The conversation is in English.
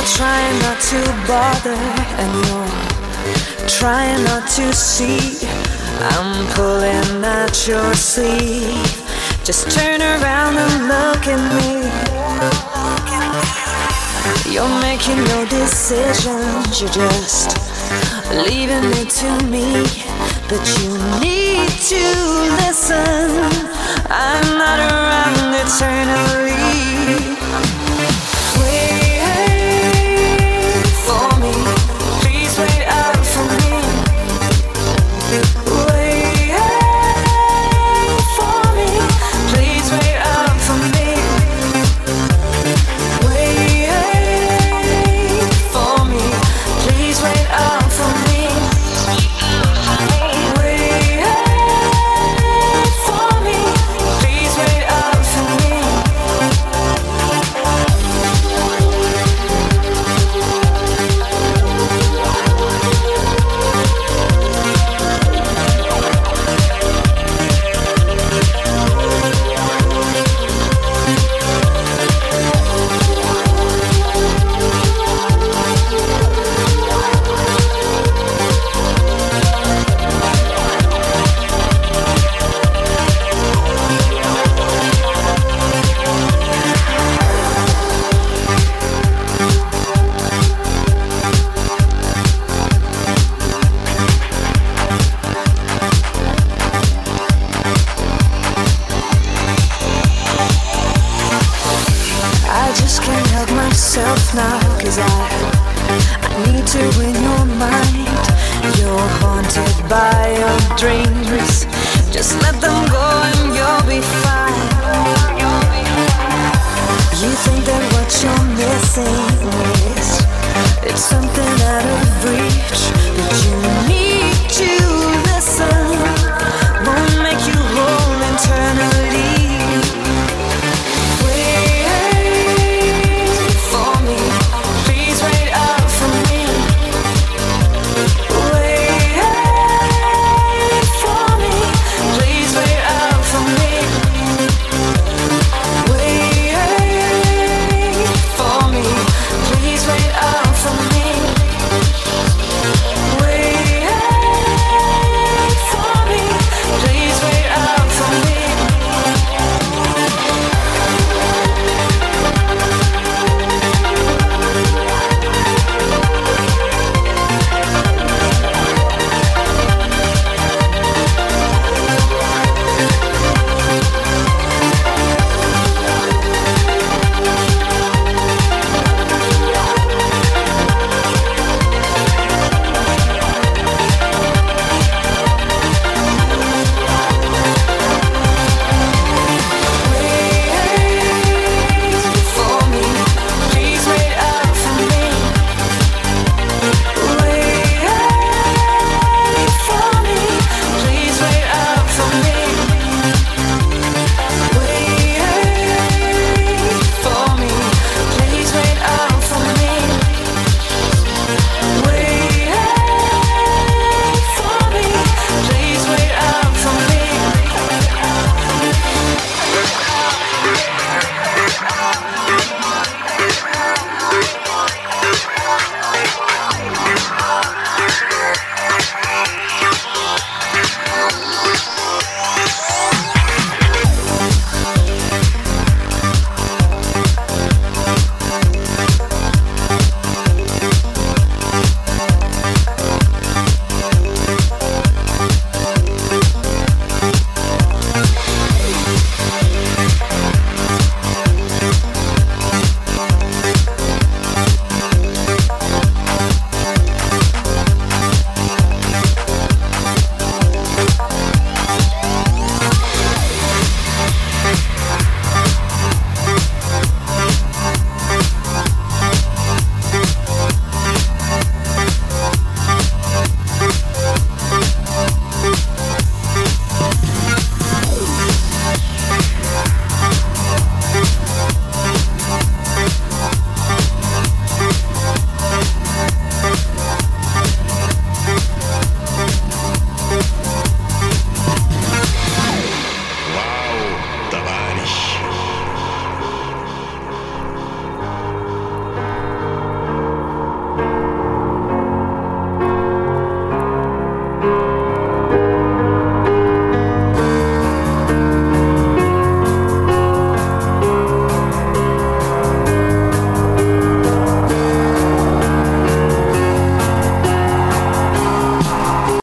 trying not to bother, and you're trying not to see I'm pulling at your sleeve. Just turn around and look at me. You're making no decisions, you're just leaving it to me. But you need to listen, I'm not around eternally. Now, 'cause I need to win your mind. You're haunted by your dreams. Just let them go and you'll be fine.